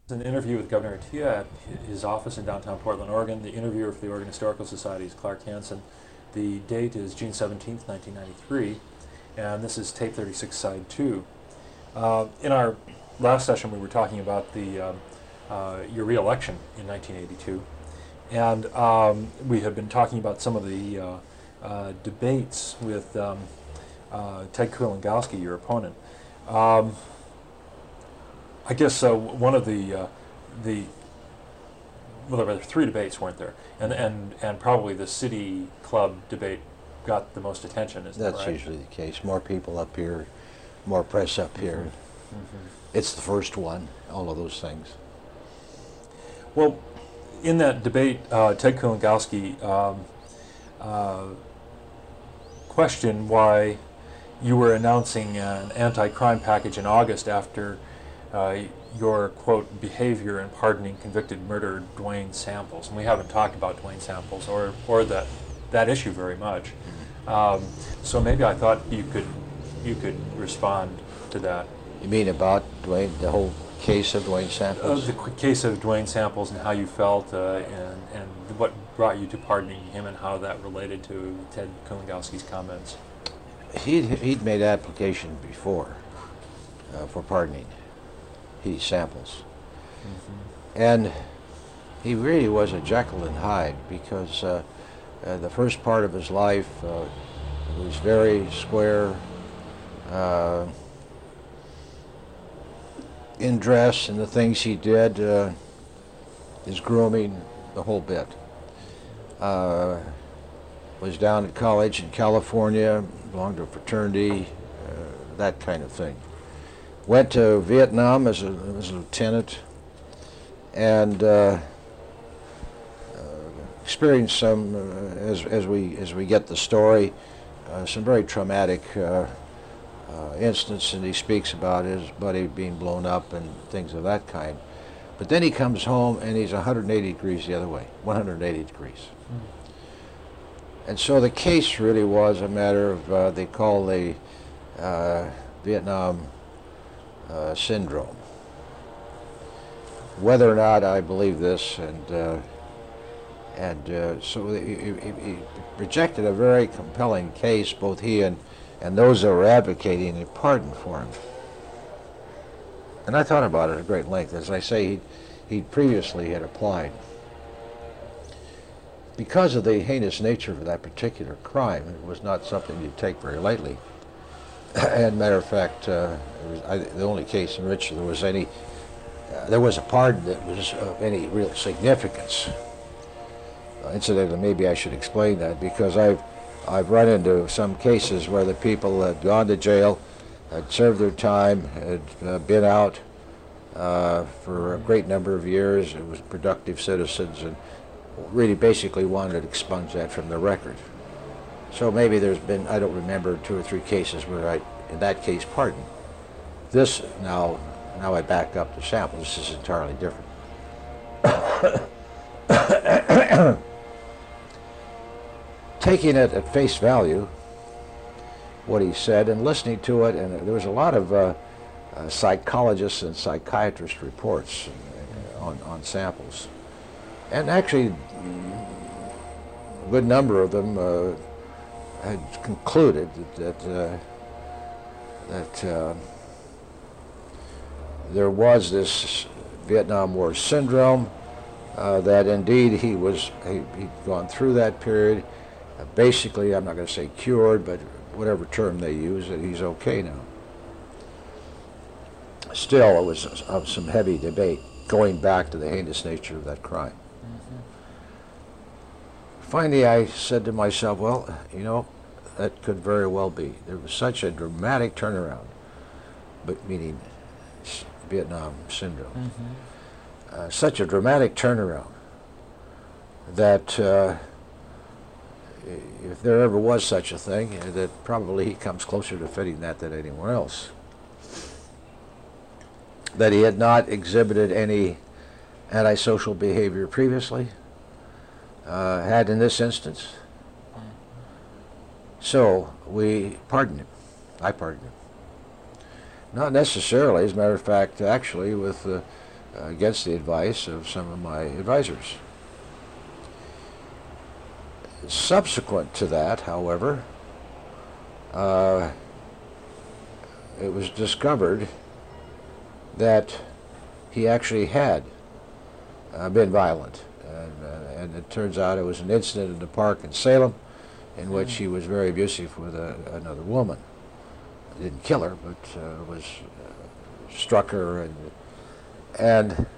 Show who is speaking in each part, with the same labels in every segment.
Speaker 1: An interview with Governor Attia at his office in downtown Portland, Oregon. The interviewer for the Oregon Historical Society is Clark Hansen. The date is June 17th, 1993, and this is tape 36, side 2. In our last session, we were talking about your re-election in 1982, and we had been talking about some of the debates with Ted Kulongoski, your opponent. I guess one of well, there were three debates, weren't there? And probably the City Club debate got the most attention, isn't that right?
Speaker 2: That's usually the case. More people up here, more press up here.
Speaker 1: Mm-hmm.
Speaker 2: It's the first one, all of those things.
Speaker 1: Well, in that debate, Ted Kulongoski questioned why you were announcing an anti-crime package in August after your, quote, behavior in pardoning convicted murderer Dwayne Samples. And we haven't talked about Dwayne Samples or that issue very much. So maybe I thought you could respond to that.
Speaker 2: You mean about Dwayne, the whole case of Dwayne Samples?
Speaker 1: The case of Dwayne Samples and how you felt and what brought you to pardoning him and how that related to Ted Kulongoski's comments.
Speaker 2: He'd made application before for pardoning. Samples. Mm-hmm. And he really was a Jekyll and Hyde because the first part of his life was very square, in dress and the things he did, his grooming, the whole bit. Was down at college in California, belonged to a fraternity, that kind of thing. Went to Vietnam as a lieutenant and experienced some, as we get the story, some very traumatic incidents, and he speaks about his buddy being blown up and things of that kind. But then he comes home and he's 180 degrees the other way, 180 degrees. Mm. And so the case really was a matter of, they call the Vietnam syndrome. Whether or not I believe this, and so he rejected a very compelling case, both he and those that were advocating a pardon for him. And I thought about it at great length. As I say, he previously had applied. Because of the heinous nature of that particular crime, it was not something you'd take very lightly. And matter of fact, it was the only case in which there was a pardon that was of any real significance. Incidentally, maybe I should explain that, because I've run into some cases where the people had gone to jail, had served their time, had been out for a great number of years, it was productive citizens, and really basically wanted to expunge that from the record. So maybe there's been, I don't remember, 2 or 3 cases where I, in that case, pardoned. This, now I back up to Samples, this is entirely different. Taking it at face value, what he said, and listening to it, and there was a lot of psychologists and psychiatrist reports on Samples. And actually, a good number of them had concluded that there was this Vietnam War syndrome, that indeed he'd gone through that period. Basically, I'm not going to say cured, but whatever term they use, that he's okay now. Still, it was some heavy debate going back to the heinous nature of that crime. Mm-hmm. Finally, I said to myself, well, that could very well be. There was such a dramatic turnaround, but meaning Vietnam syndrome. Mm-hmm. Such a dramatic turnaround that if there ever was such a thing, that probably he comes closer to fitting that than anyone else. That he had not exhibited any antisocial behavior previously, had in this instance. So we pardoned him. I pardoned him. Not necessarily, as a matter of fact, actually, with against the advice of some of my advisors. Subsequent to that, however, it was discovered that he actually had been violent. And it turns out it was an incident in the park in Salem in which he was very abusive with another woman. Didn't kill her, but struck her, and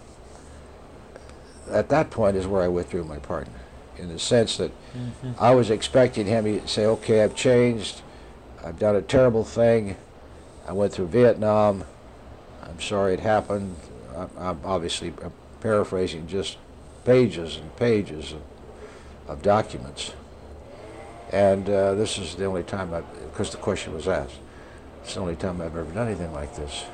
Speaker 2: at that point is where I withdrew my pardon, in the sense that I was expecting him to say, okay, I've changed, I've done a terrible thing, I went through Vietnam, I'm sorry it happened. I'm obviously paraphrasing just pages and pages of documents. And this is the only time because the question was asked, it's the only time I've ever done anything like this.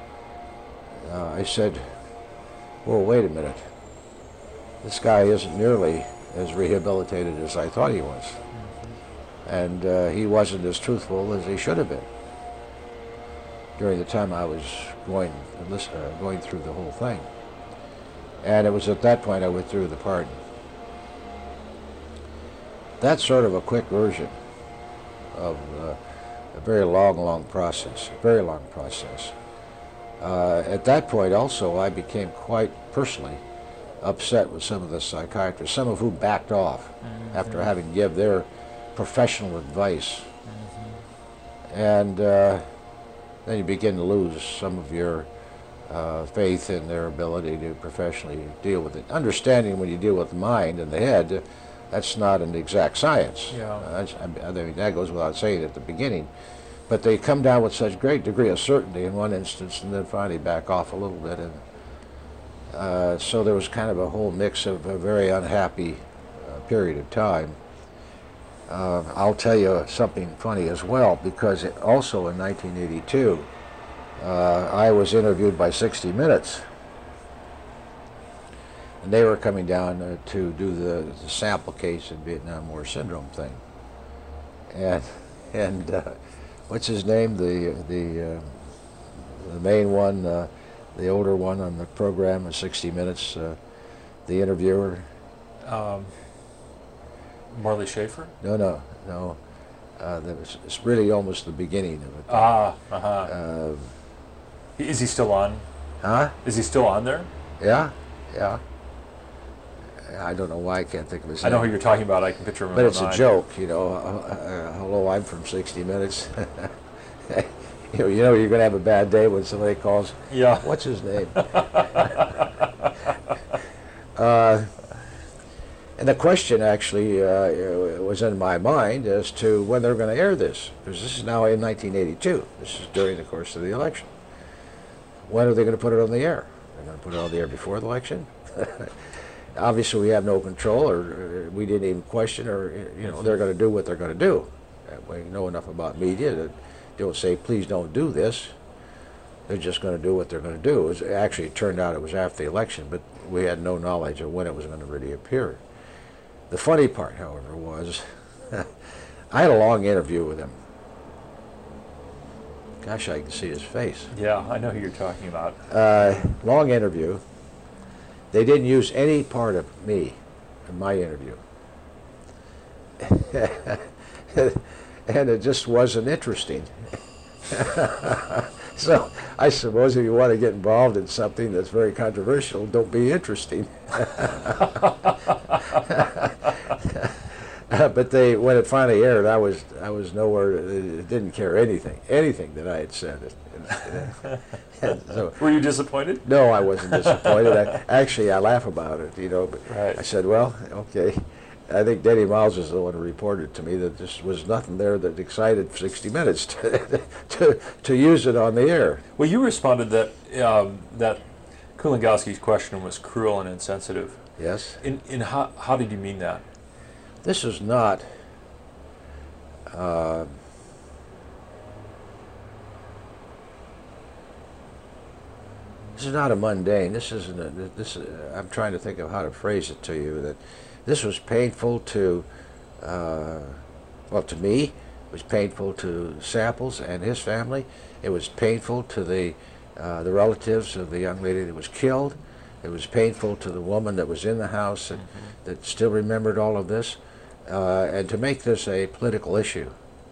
Speaker 2: I said, well, wait a minute. This guy isn't nearly as rehabilitated as I thought he was. And he wasn't as truthful as he should have been during the time I was going through the whole thing. And it was at that point I withdrew the pardon. That's sort of a quick version of a very long process, very long process. At that point also I became quite personally upset with some of the psychiatrists, some of whom backed off after having given their professional advice. And then you begin to lose some of your faith in their ability to professionally deal with it. Understanding when you deal with the mind and the head, that's not an exact science.
Speaker 1: Yeah.
Speaker 2: I mean, that goes without saying at the beginning. But they come down with such great degree of certainty in one instance and then finally back off a little bit. And so there was kind of a whole mix of a very unhappy period of time. I'll tell you something funny as well, because also in 1982, I was interviewed by 60 Minutes, and they were coming down to do the sample case in Vietnam War syndrome thing. And what's his name? The main one, the older one on the program of 60 Minutes, the interviewer.
Speaker 1: Marley Schaefer?
Speaker 2: No. It's really almost the beginning of it.
Speaker 1: Is he still on?
Speaker 2: Huh?
Speaker 1: Is he still on there?
Speaker 2: Yeah. I don't know why I can't think of his name.
Speaker 1: I know who you're talking about. I can picture him.
Speaker 2: But it's a joke, you know. Hello, I'm from 60 Minutes. you know you're going to have a bad day when somebody calls.
Speaker 1: Yeah.
Speaker 2: What's his name? And the question actually was in my mind as to when they're going to air this, because this is now in 1982. This is during the course of the election. When are they going to put it on the air? They're going to put it on the air before the election? Obviously, we have no control, or we didn't even question, or they're going to do what they're going to do. We know enough about media that they don't say, please don't do this. They're just going to do what they're going to do. Actually, it turned out it was after the election, but we had no knowledge of when it was going to really appear. The funny part, however, was I had a long interview with him. Gosh, I can see his face.
Speaker 1: Yeah, I know who you're talking about.
Speaker 2: Long interview. They didn't use any part of me in my interview. And it just wasn't interesting. So I suppose if you want to get involved in something that's very controversial, don't be interesting. But when it finally aired, I was nowhere. It didn't care anything that I had said. So,
Speaker 1: were you disappointed?
Speaker 2: No, I wasn't disappointed. I laugh about it, But
Speaker 1: right.
Speaker 2: I said, well, okay. I think Denny Miles was the one who reported to me that there was nothing there that excited 60 Minutes to use it on the air.
Speaker 1: Well, you responded that that Kulongoski's question was cruel and insensitive.
Speaker 2: Yes.
Speaker 1: In how did you mean that?
Speaker 2: This is not. This is not a mundane. This isn't. I'm trying to think of how to phrase it to you. That this was painful to. To me, it was painful to Samples and his family. It was painful to the the relatives of the young lady that was killed. It was painful to the woman that was in the house that still remembered all of this. And to make this a political issue,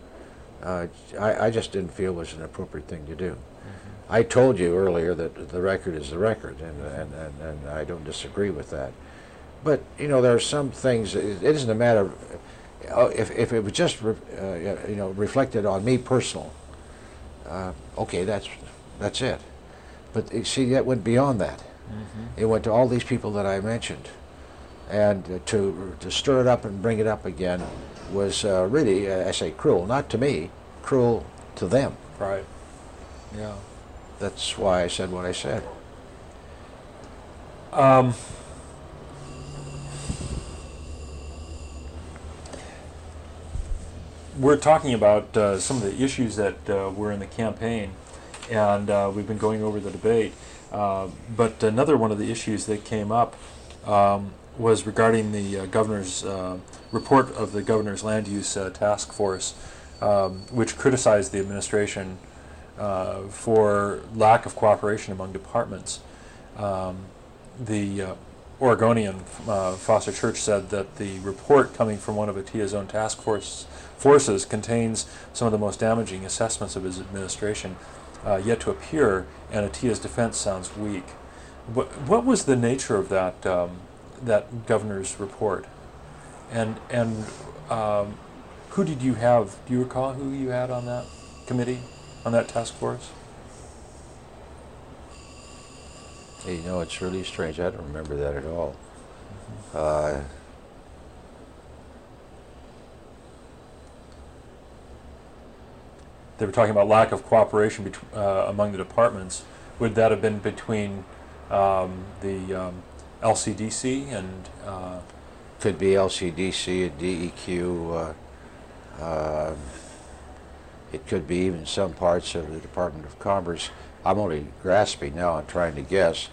Speaker 2: I just didn't feel was an appropriate thing to do. I told you earlier that the record is the record, and I don't disagree with that. But, you know, there are some things, it isn't a matter of, if it was just, reflected on me personal, okay, that's it. But you see, that went beyond that. It went to all these people that I mentioned. And to stir it up and bring it up again was really, I say cruel, not to me, cruel to them.
Speaker 1: Right. Yeah.
Speaker 2: That's why I said what I said.
Speaker 1: We're talking about some of the issues that were in the campaign, and we've been going over the debate. But another one of the issues that came up was regarding the governor's report of the governor's land use task force, which criticized the administration for lack of cooperation among departments. The Oregonian Foster Church said that the report coming from one of ATIA's own task forces contains some of the most damaging assessments of his administration yet to appear, and ATIA's defense sounds weak. What was the nature of that that governor's report, and who did you have? Do you recall who you had on that committee, on that task force?
Speaker 2: Hey, you know, it's really strange. I don't remember that at all.
Speaker 1: They were talking about lack of cooperation among the departments. Would that have been between the LCDC and?
Speaker 2: Could be LCDC and DEQ. It could be even some parts of the Department of Commerce. I'm only grasping now and trying to guess.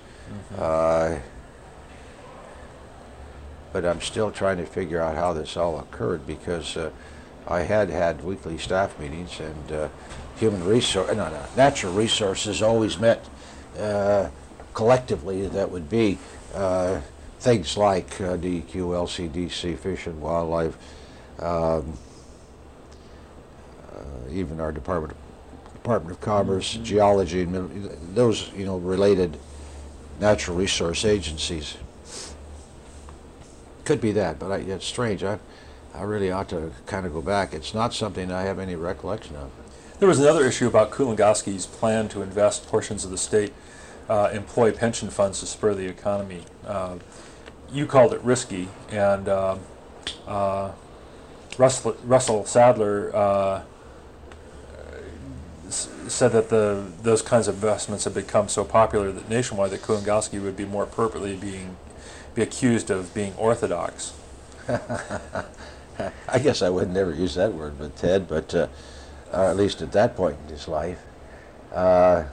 Speaker 2: But I'm still trying to figure out how this all occurred, because I had weekly staff meetings, and natural resources always met collectively. That would be things like DEQ, LCDC, Fish and Wildlife, even our Department of Commerce, Geology, and those, you know, related natural resource agencies. Could be that, but it's strange. I really ought to kind of go back. It's not something I have any recollection of.
Speaker 1: There was another issue about Kulongoski's plan to invest portions of the state employee pension funds to spur the economy. You called it risky, and Russell Sadler said that those kinds of investments have become so popular that nationwide that Kulongoski would be more appropriately be accused of being orthodox.
Speaker 2: I guess I would never use that word with Ted, but at least at that point in his life. Well,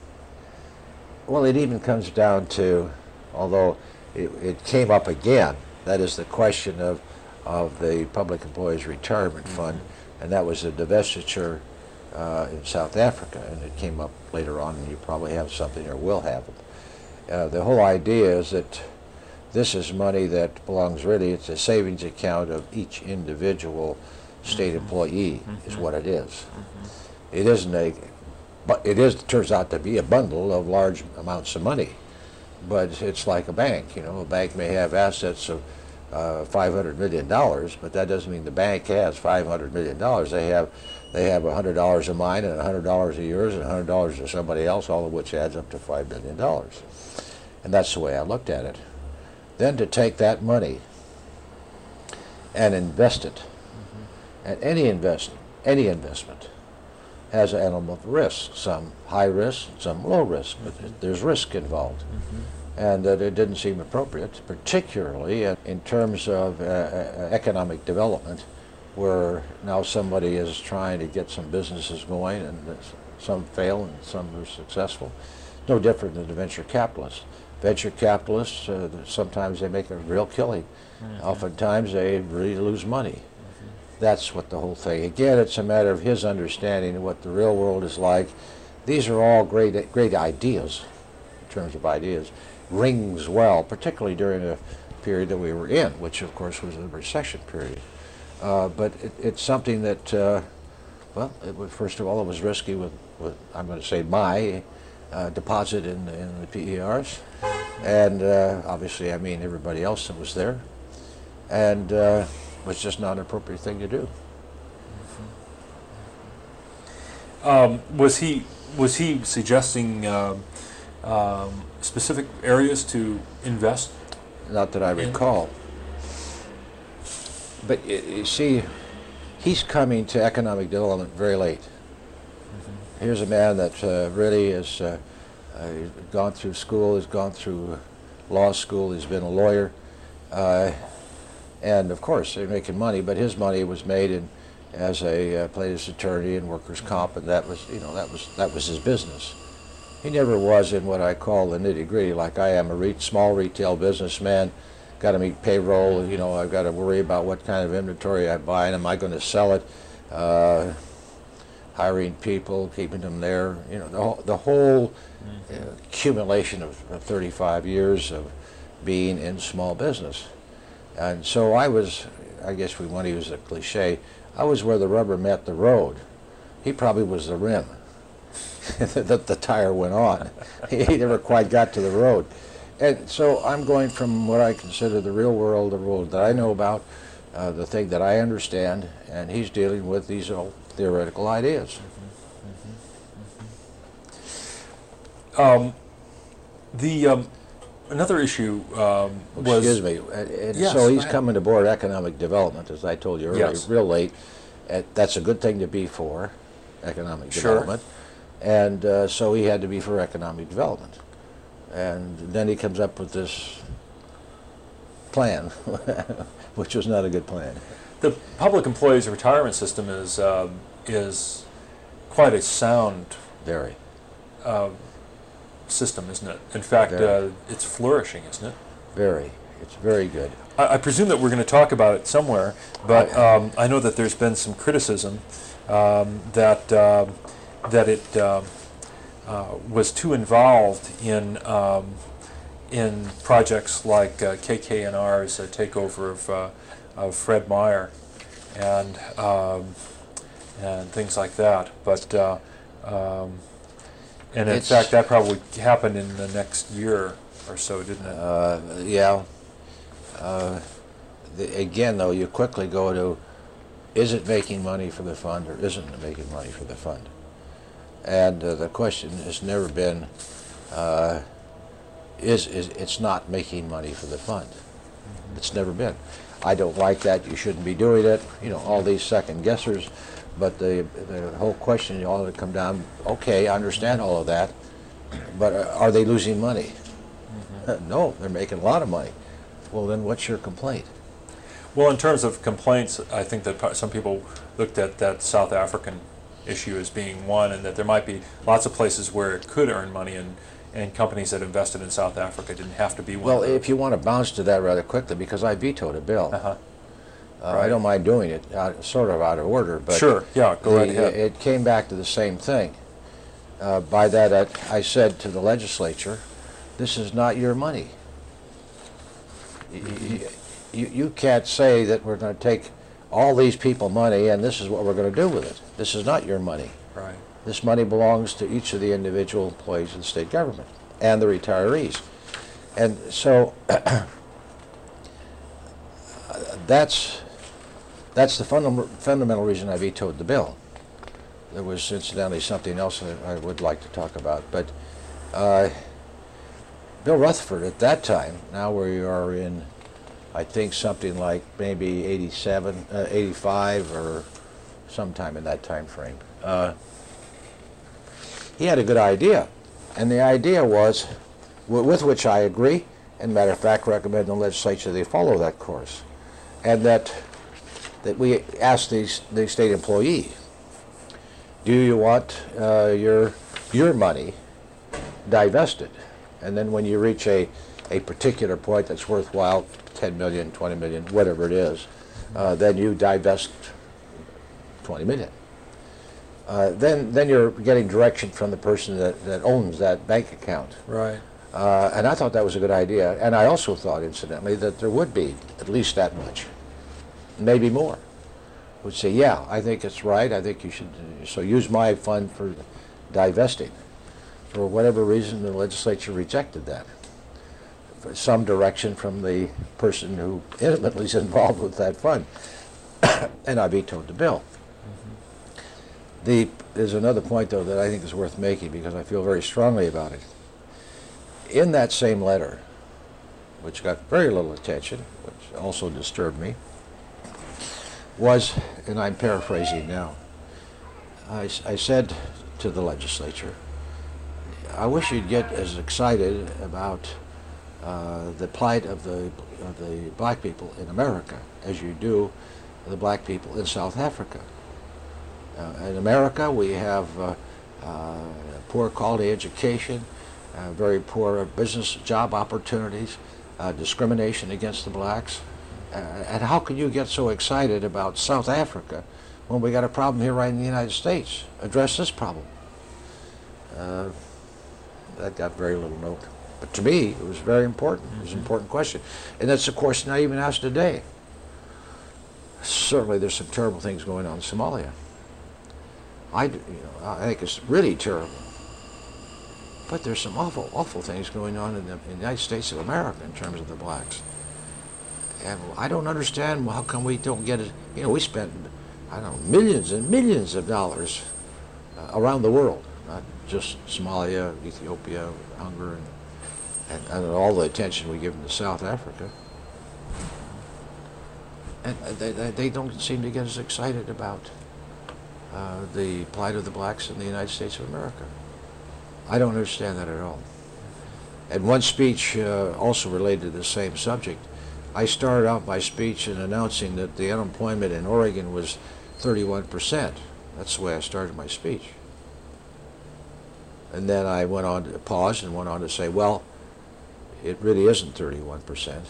Speaker 2: it even comes down to, although it came up again, that is the question of the Public Employees Retirement Fund, and that was a divestiture in South Africa, and it came up later on, and you probably have something or will have it. The whole idea is that this is money that belongs really, it's a savings account of each individual state employee, is what it is. It isn't but it turns out to be a bundle of large amounts of money, but it's like a bank. You know, a bank may have assets of $500 million, but that doesn't mean the bank has $500 million. They have $100 of mine and $100 of yours and $100 of somebody else, all of which adds up to $5 billion. And that's the way I looked at it. Then to take that money and invest it, and any investment has an element of risk, some high risk, some low risk, but there's risk involved. And that it didn't seem appropriate, particularly in terms of economic development, where now somebody is trying to get some businesses going, and some fail and some are successful. No different than the venture capitalists. Venture capitalists, sometimes they make a real killing. Oftentimes they really lose money. That's what the whole thing. Again, it's a matter of his understanding of what the real world is like, these are all great ideas, in terms of ideas, rings well, particularly during a period that we were in, which of course was a recession period. But it's something that, well, first of all, it was risky with I'm going to say, my deposit in the PERs, and obviously I mean everybody else that was there, and was just not an appropriate thing to do.
Speaker 1: Was he suggesting specific areas to invest?
Speaker 2: Not that I recall. But you see, he's coming to economic development very late. Here's a man that really has gone through school, has gone through law school, he's been a lawyer, and of course they're making money, but his money was made as a plaintiff's attorney in workers' comp, and that was, that was his business. He never was in what I call the nitty-gritty, like I am a small retail businessman, got to meet payroll, I've got to worry about what kind of inventory I buy, and am I going to sell it, hiring people, keeping them there, the whole accumulation of 35 years of being in small business. And so I guess we want to use a cliche, I was where the rubber met the road. He probably was the rim. the tire went on. He never quite got to the road. And so I'm going from what I consider the real world, the world that I know about, the thing that I understand, and he's dealing with these old theoretical ideas.
Speaker 1: Another issue was...
Speaker 2: Excuse me.
Speaker 1: Yes,
Speaker 2: so he's coming aboard economic development, as I told you earlier,
Speaker 1: yes.
Speaker 2: Real late. That's a good thing to be for, economic
Speaker 1: Sure.
Speaker 2: development. And so he had to be for economic development. And then he comes up with this plan, which was not a good plan.
Speaker 1: The public employees retirement system is quite a sound
Speaker 2: Very.
Speaker 1: system, isn't it? In fact, it's flourishing, isn't it?
Speaker 2: Very. It's very good.
Speaker 1: I presume that we're going to talk about it somewhere, but I know that there's been some criticism that it was too involved in projects like KKNR's takeover of Fred Meyer and things like that. But and in fact, that probably happened in the next year or so, didn't it?
Speaker 2: Yeah. Again, though, you quickly go to, is it making money for the fund or isn't it making money for the fund? And the question has never been, it's not making money for the fund. It's never been. I don't like that, you shouldn't be doing it, all these second guessers, but the whole question ought to come down, okay, I understand all of that, but are they losing money? No, they're making a lot of money. Well, then what's your complaint?
Speaker 1: Well, in terms of complaints, I think that some people looked at that South African issue as being one, and that there might be lots of places where it could earn money, and companies that invested in South Africa didn't have to be one.
Speaker 2: Well, if you want to bounce to that rather quickly, because I vetoed a bill.
Speaker 1: Right.
Speaker 2: I don't mind doing it, sort of out of order, but
Speaker 1: sure, yeah, go right ahead.
Speaker 2: It came back to the same thing. By that, I said to the legislature, this is not your money. You can't say that we're going to take all these people money and this is what we're going to do with it. This is not your money.
Speaker 1: Right.
Speaker 2: This money belongs to each of the individual employees of the state government and the retirees. And so that's the fundamental reason I vetoed the bill. There was incidentally something else that I would like to talk about, but Bill Rutherford at that time, now we are in, I think something like maybe 87, 85 or sometime in that time frame. He had a good idea, and the idea was, with which I agree, and matter of fact recommend the legislature they follow that course, and that we ask the state employee, do you want your money divested? And then when you reach a particular point that's worthwhile, 10 million, 20 million, whatever it is, then you divest 20 million. then you're getting direction from the person that owns that bank account.
Speaker 1: Right.
Speaker 2: And I thought that was a good idea. And I also thought, incidentally, that there would be at least that much, maybe more. Would say, yeah, I think it's right. I think you should so use my fund for divesting. For whatever reason, the legislature rejected that. For some direction from the person who intimately is involved with that fund. And I vetoed the bill. There's another point, though, that I think is worth making because I feel very strongly about it. In that same letter, which got very little attention, which also disturbed me, was, and I'm paraphrasing now, I said to the legislature, I wish you'd get as excited about the plight of the black people in America as you do the black people in South Africa. In America, we have poor quality education, very poor business job opportunities, discrimination against the blacks. And how can you get so excited about South Africa when we got a problem here right in the United States? Address this problem. That got very little note. But to me, it was very important. It was an important question. And that's, of course, not even asked today. Certainly there's some terrible things going on in Somalia. I think it's really terrible. But there's some awful, awful things going on in the United States of America in terms of the blacks. And I don't understand how come we don't get it. You know, we spent, I don't know, millions and millions of dollars around the world, not just Somalia, Ethiopia, Hungary, and all the attention we give to South Africa. And they don't seem to get as excited about the plight of the blacks in the United States of America. I don't understand that at all. And one speech also related to the same subject. I started out my speech in announcing that the unemployment in Oregon was 31%. That's the way I started my speech. And then I went on to pause and went on to say, well, it really isn't 31%.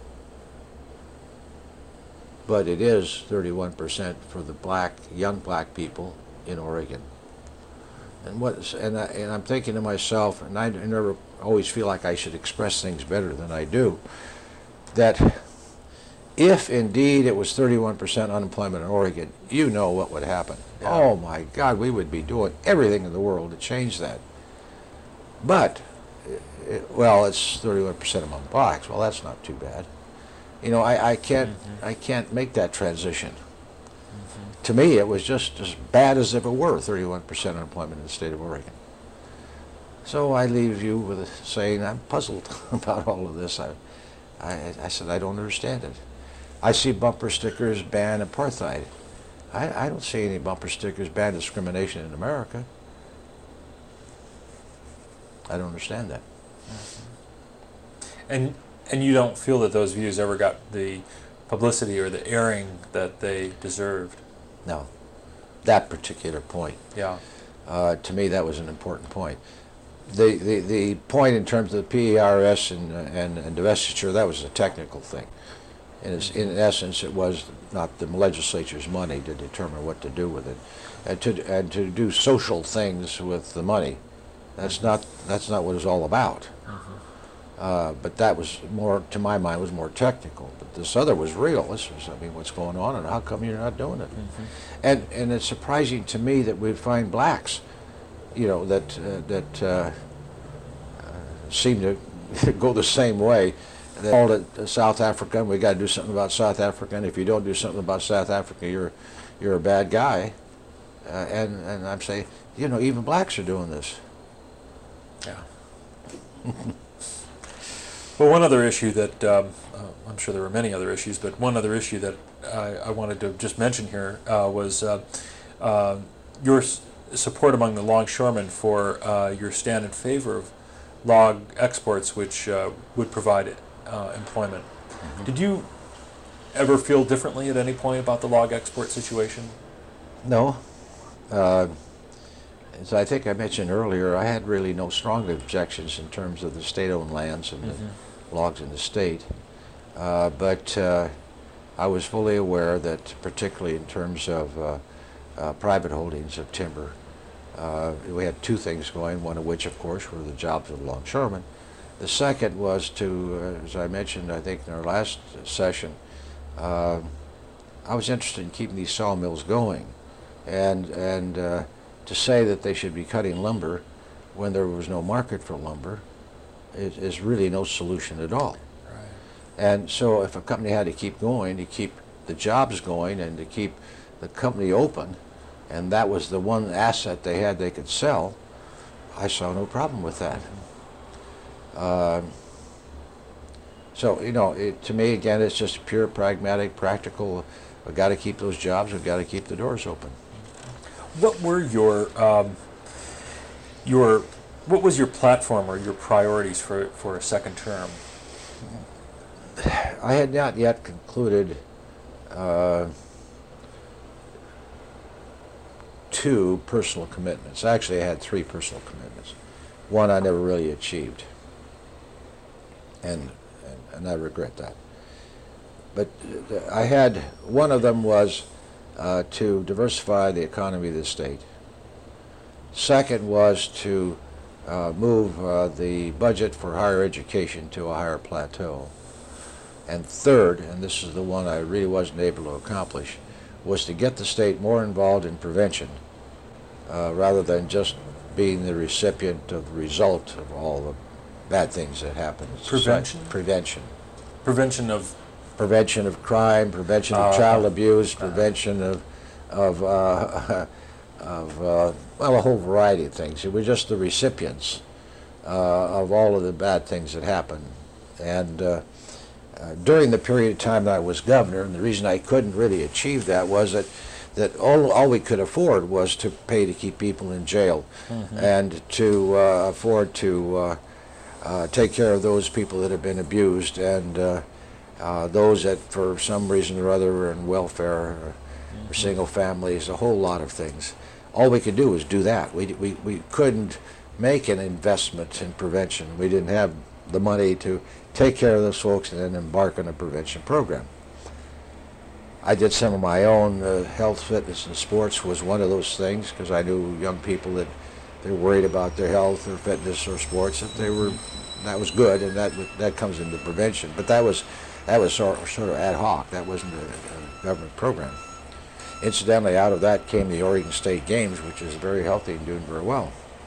Speaker 2: But it is 31% for the young black people in Oregon. And I'm thinking to myself, and I never always feel like I should express things better than I do, that if indeed it was 31% unemployment in Oregon, you know what would happen. Yeah. Oh my God, we would be doing everything in the world to change that. But, well, it's 31% among blacks. Well, that's not too bad. You know, I can't make that transition. To me, it was just as bad as if it were 31% unemployment in the state of Oregon. So I leave you with saying I'm puzzled about all of this. I said I don't understand it. I see bumper stickers ban apartheid. I don't see any bumper stickers ban discrimination in America. I don't understand that.
Speaker 1: And you don't feel that those views ever got the publicity or the airing that they deserved?
Speaker 2: No, that particular point.
Speaker 1: Yeah.
Speaker 2: To me, that was an important point. The point in terms of the PERS and divestiture, that was a technical thing. In essence, it was not the legislature's money to determine what to do with it, and to do social things with the money. That's not what it's all about. But that was more, to my mind, was more technical. But this other was real. This was, I mean, what's going on, and how come you're not doing it? And it's surprising to me that we find blacks, you know, that seem to go the same way. They called it South Africa, and we got to do something about South Africa. And if you don't do something about South Africa, you're a bad guy. And I'm saying, you know, even blacks are doing this.
Speaker 1: Yeah. Well, one other issue that, I'm sure there were many other issues, but one other issue that I wanted to just mention here was your support among the longshoremen for your stand in favor of log exports, which would provide employment. Did you ever feel differently at any point about the log export situation?
Speaker 2: No. As I think I mentioned earlier, I had really no strong objections in terms of the state-owned lands and the logs in the state. But I was fully aware that, particularly in terms of private holdings of timber. We had two things going, one of which, of course, were the jobs of longshoremen. The second was to, as I mentioned, I think in our last session, I was interested in keeping these sawmills going, and to say that they should be cutting lumber when there was no market for lumber is really no solution at all.
Speaker 1: Right.
Speaker 2: And so if a company had to keep going, to keep the jobs going and to keep the company open, and that was the one asset they had they could sell, I saw no problem with that. So, you know, to me, again, it's just pure pragmatic, practical. We've got to keep those jobs. We've got to keep the doors open.
Speaker 1: What were what was your platform or your priorities for a second term?
Speaker 2: I had not yet concluded two personal commitments. Actually, I had three personal commitments. One I never really achieved, and I regret that. But I had, one of them was to diversify the economy of the state. Second was to move the budget for higher education to a higher plateau. And third, and this is the one I really wasn't able to accomplish, was to get the state more involved in prevention rather than just being the recipient of the result of all the bad things that happen.
Speaker 1: Prevention?
Speaker 2: Prevention.
Speaker 1: Prevention of?
Speaker 2: Prevention of crime, prevention of child abuse, prevention of well, a whole variety of things. It was just the recipients of all of the bad things that happened. And during the period of time that I was governor, and the reason I couldn't really achieve that was that all we could afford was to pay to keep people in jail, and to afford to take care of those people that have been abused, and those that for some reason or other were in welfare or single families, a whole lot of things. All we could do was do that. We couldn't make an investment in prevention. We didn't have the money to take care of those folks and then embark on a prevention program. I did some of my own health, fitness, and sports was one of those things, because I knew young people that they're worried about their health or fitness or sports. That was good, and that comes into prevention. But that was sort of ad hoc. That wasn't a government program. Incidentally, out of that came the Oregon State Games, which is very healthy and doing very well.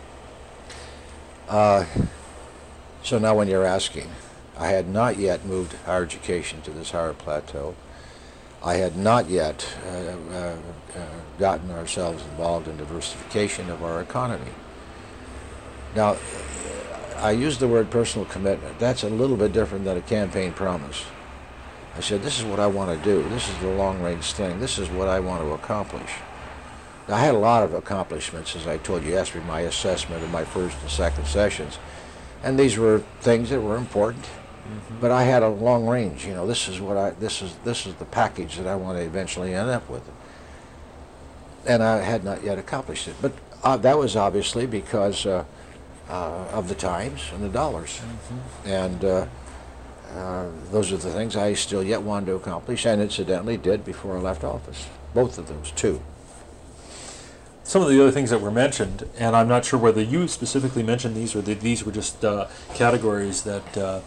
Speaker 2: So now when you're asking, I had not yet moved higher education to this higher plateau. I had not yet gotten ourselves involved in diversification of our economy. Now, I used the word personal commitment. That's a little bit different than a campaign promise. I said, this is what I want to do. This is the long-range thing. This is what I want to accomplish. Now, I had a lot of accomplishments, as I told you. You asked me my assessment of my first and second sessions. And these were things that were important. But I had a long range. You know, this is the package that I want to eventually end up with. And I had not yet accomplished it. But that was obviously because of the times and the dollars. And those are the things I still yet wanted to accomplish, and incidentally did before I left office. Both of those, too.
Speaker 1: Some of the other things that were mentioned, and I'm not sure whether you specifically mentioned these or these were just categories that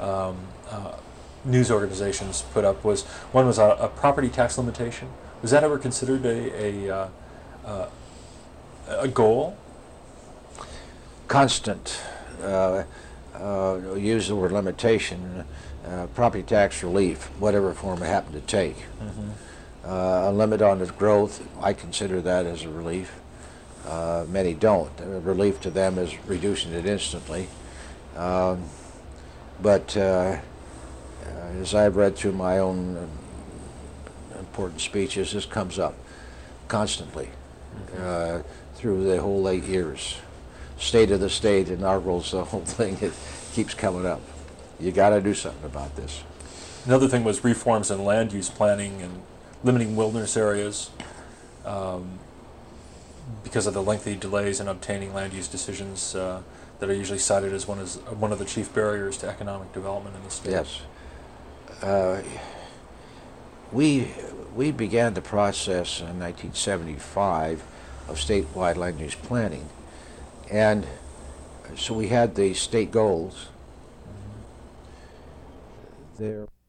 Speaker 1: news organizations put up. One was a property tax limitation. Was that ever considered a goal? Constant.
Speaker 2: Use the word limitation. Property tax relief, whatever form it happened to take. A limit on its growth, I consider that as a relief. Many don't. A relief to them is reducing it instantly. But as I've read through my own important speeches, this comes up constantly through the whole 8 years. State of the state inaugurals the whole thing. It keeps coming up. You got to do something about this.
Speaker 1: Another thing was reforms in land use planning and limiting wilderness areas because of the lengthy delays in obtaining land use decisions that are usually cited as one of the chief barriers to economic development in the state.
Speaker 2: Yes. We we began the process in 1975 of statewide land use planning. And so we had the state goals. There